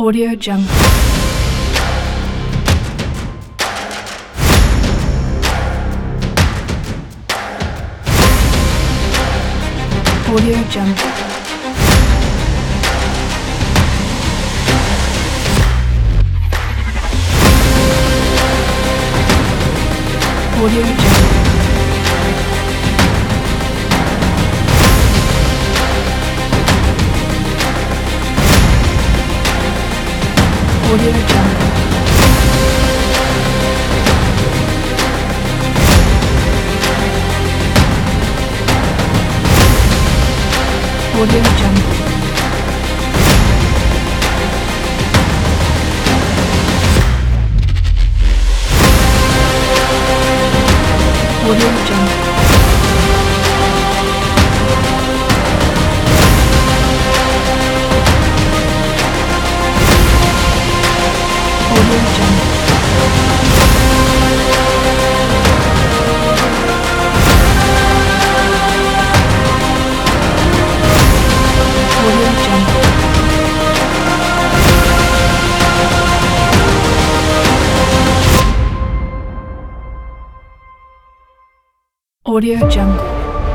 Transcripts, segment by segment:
Audio Jungle. Audio Jungle. Audio Jungle. Audio Jungle. Audio Jungle. Audio Jungle. Audio Jungle. Audio Jungle. Audio Jungle.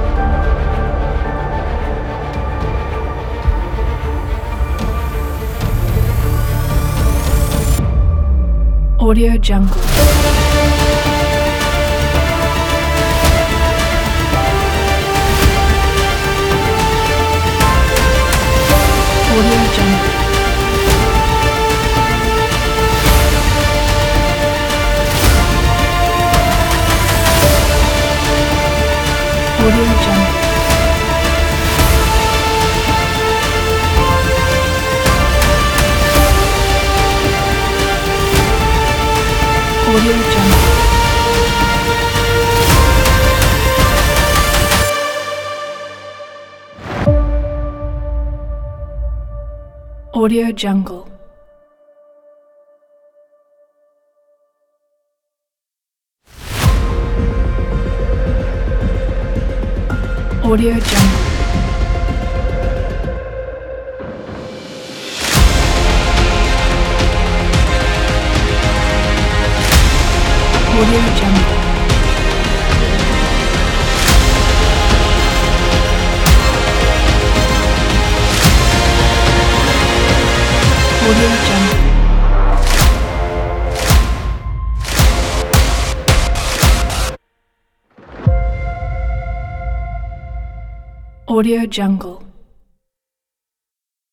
Audio Jungle. Audio Jungle. Audio Jungle. Audio Jungle. Audio Jungle. Audio Jungle. Audio Jungle. Audio Jungle. Audio Jungle.